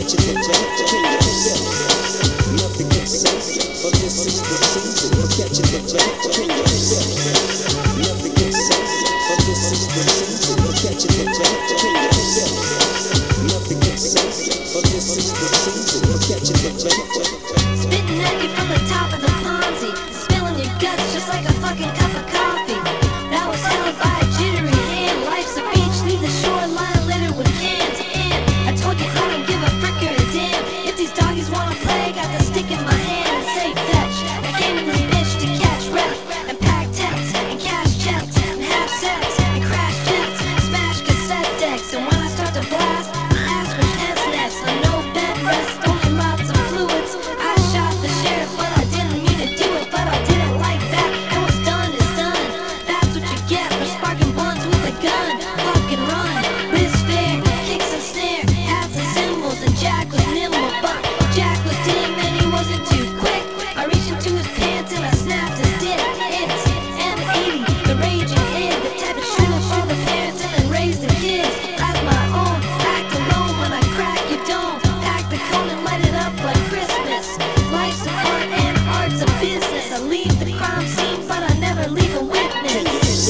catching the vibe. Can you feel it? Nothing can say, for this is the season for catching the vibe. Can you feel it? Nothing can say, for this is the season for catching the vibe. Can you feel it? Nothing can say, for this is the season for catching the vibe. Spitting at you from the top of the Ponzi, spilling your guts just like a fucking cup of coffee. That was held by a jittery hand. Life's a beach, leave the shoreline littered with cans. And I told you I don't give a frick or a damn. If these doggies wanna play, got the stick in my hand and say fetch. I came in this bitch to catch rep and pack texts and cash checks and have sex and crash jets, smash cassette decks. And when I start to blast, my ass was heads next. On no bed rest, only lots of fluids. I shot the sheriff, but I didn't mean to do it. But I did it like that, and what's done is done. That's what you get for sparking blunts with a gun. Fucking run, Liz Fair, kicks and snare, hats and cymbals, and Jack was nimble, but Jack was dim and he wasn't too quick. I reached into his pants and I snapped his dick. It's M80, the raging kid, the type of shooter for the parents and then raise the kids as my own. Act alone when I crack your dome. Pack the cone and light it up like Christmas. Life's an art and art's a business. I leave the crime scene, but I never leave a witness.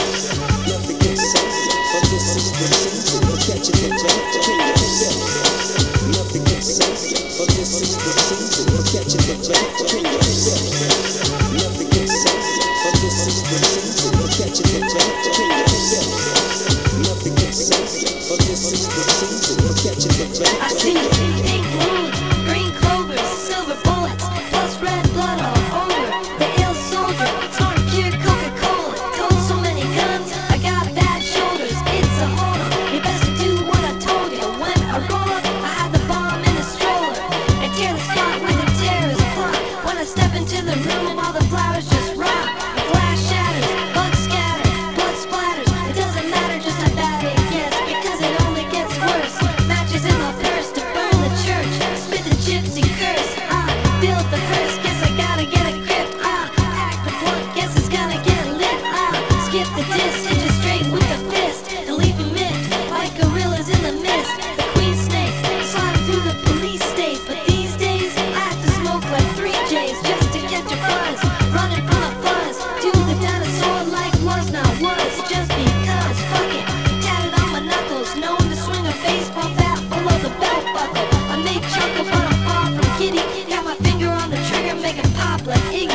Nothing can say, for this is the season for catching the vibe. Can you feel it? Nothing can say, for this is the season for catching the vibe. Can you feel it? Nothing can say, for this is the season for catching the vibe. Can you feel it? Nothing can say, for this is the season for catching the vibe. I see pink moons, green clovers, silver bullets, plus red blood all over. The ill soldier, snorting pure Coca-Cola. Told so many guns, I got bad shoulders. It's a hold on, you best to do what I told you. When I roll up, I had the bomb in a stroller and tear the spot with a terrorist plot. When I step into the room, all the flowers just rot. The glass shatters, bugs scatter, blood splatters. It doesn't matter just how bad it gets, because it only gets worse. Matches in my purse to burn the church, spit the gypsy curse. Feel the hearse, guess I gotta get a grip. Pack the blunt, guess it's gonna get lit. Skip the disc, hit you straight with the fist and leave you miffed like gorillas in the mist. The queen snake, sliding through the police state. But these days, I have to smoke like 3Js just to catch a buzz. Running from the fuzz, do the dinosaur like was not was. Just because, fuck it, tatted on my knuckles, known to swing a baseball bat below the belt buckle. I make chuckle, but I'm far from giddy. Got my finger on the trigger, make it pop like Iggy.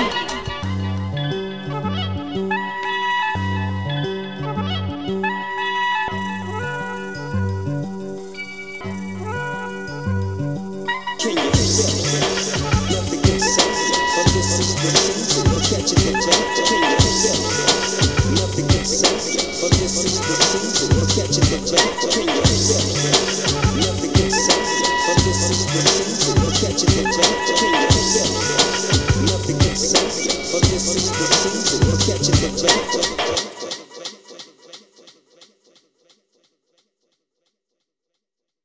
Can you feel it? Nothing can say, for this is the season for catching the vibe.